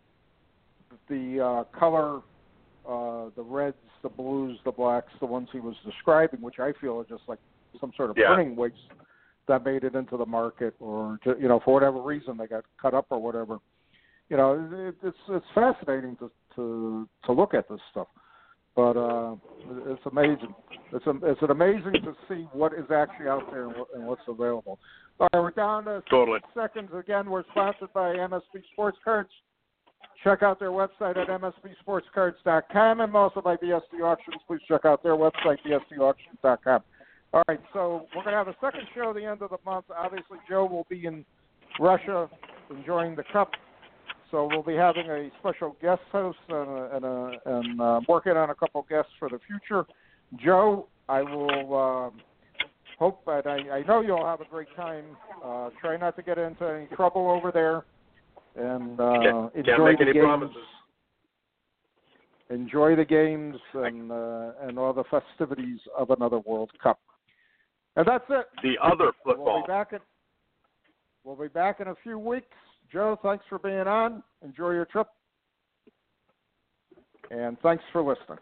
the color, the reds, the blues, the blacks, the ones he was describing, which I feel are just like some sort of printing wigs that made it into the market, or for whatever reason they got cut up or whatever. It's fascinating to look at this stuff, but it's amazing. It's amazing to see what is actually out there and what's available. All right, we're down to 6 seconds. Again, we're sponsored by MSB Sports Cards. Check out their website at msbsportscards.com, and also by BSD Auctions. Please check out their website, bsdauctions.com. All right, so we're going to have a second show at the end of the month. Obviously, Joe will be in Russia enjoying the Cup. So we'll be having a special guest host and working on a couple guests for the future. Joe, I will hope that I know you'll have a great time. Try not to get into any trouble over there, and enjoy the games. Promises. Enjoy the games and all the festivities of another World Cup. And that's it. The other football. We'll be back in a few weeks. Joe, thanks for being on. Enjoy your trip. And thanks for listening.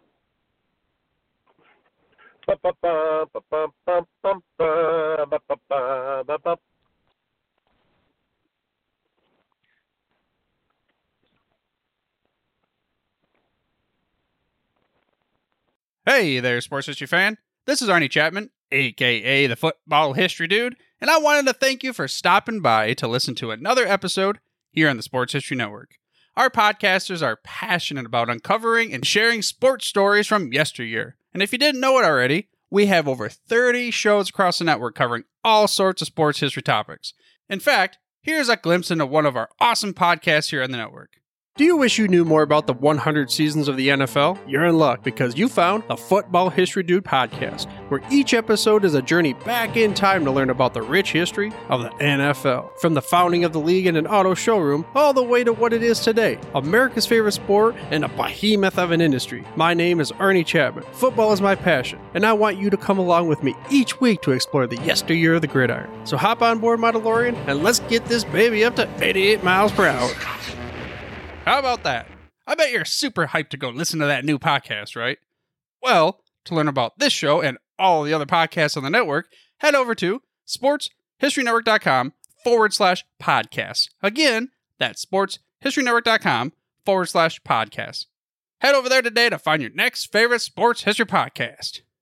Hey there, sports history fan. This is Arnie Chapman, a.k.a. the Football History Dude, and I wanted to thank you for stopping by to listen to another episode here on the Sports History Network. Our podcasters are passionate about uncovering and sharing sports stories from yesteryear. And if you didn't know it already, we have over 30 shows across the network covering all sorts of sports history topics. In fact, here's a glimpse into one of our awesome podcasts here on the network. Do you wish you knew more about the 100 seasons of the NFL? You're in luck because you found the Football History Dude podcast, where each episode is a journey back in time to learn about the rich history of the NFL. From the founding of the league in an auto showroom, all the way to what it is today, America's favorite sport and a behemoth of an industry. My name is Arnie Chapman. Football is my passion, and I want you to come along with me each week to explore the yesteryear of the gridiron. So hop on board my DeLorean and let's get this baby up to 88 miles per hour. How about that? I bet you're super hyped to go listen to that new podcast, right? Well, to learn about this show and all the other podcasts on the network, head over to sportshistorynetwork.com/podcasts. Again, that's sportshistorynetwork.com/podcasts. Head over there today to find your next favorite sports history podcast.